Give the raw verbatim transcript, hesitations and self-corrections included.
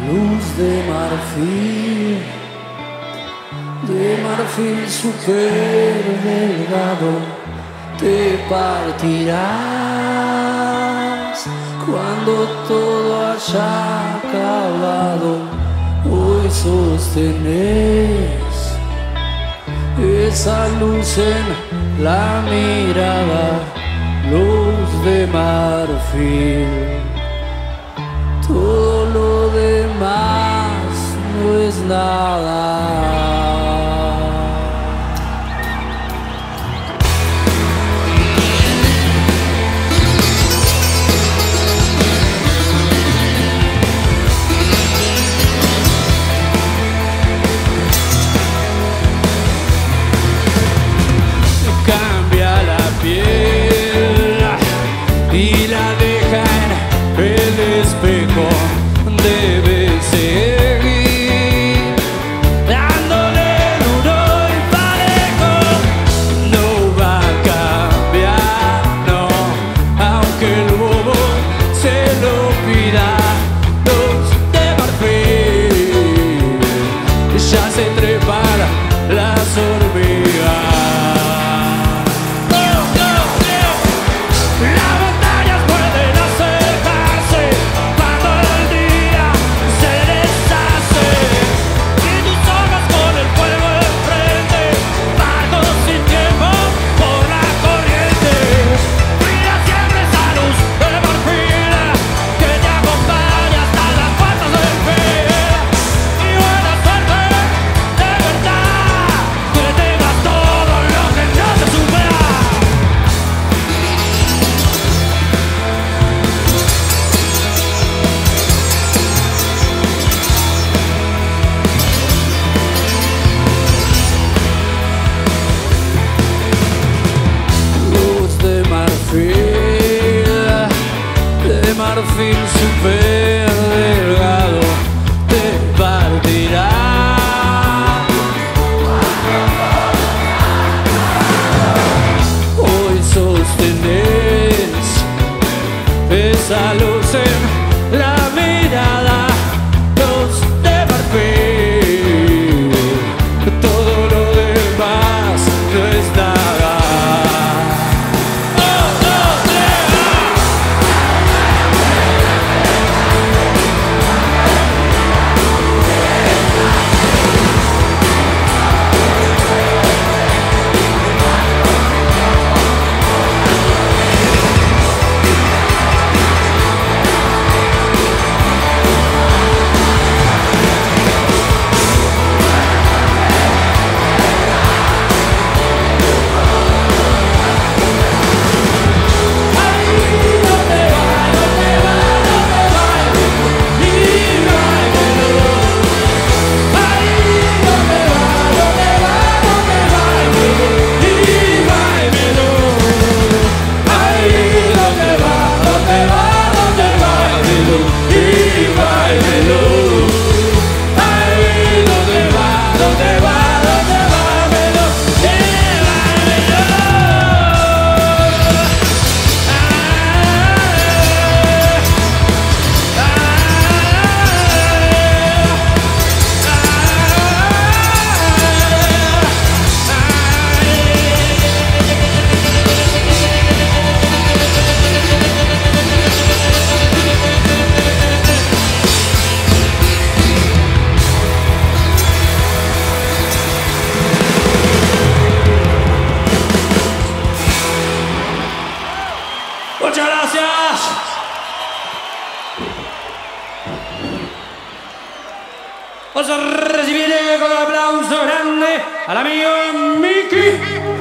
luz de marfil, de marfil super delgado, te partirás cuando todo haya acabado. Hoy sostenés esa luz en la mirada, luz de marfil. Todo lo demás no es nada. Cambia la piel y la deja en el espejo. Debe seguir dándole duro y parejo. No va a cambiar, no, aunque el bobo se lo pida. Los de marfil ya se trepan las hormigas. De marfil super delgado, te partirá. Hoy sostenés esa luz en la mirada, los de marfil. Todo lo demás no es nada. Muchas gracias. Vamos a recibir con un aplauso grande al amigo Miki.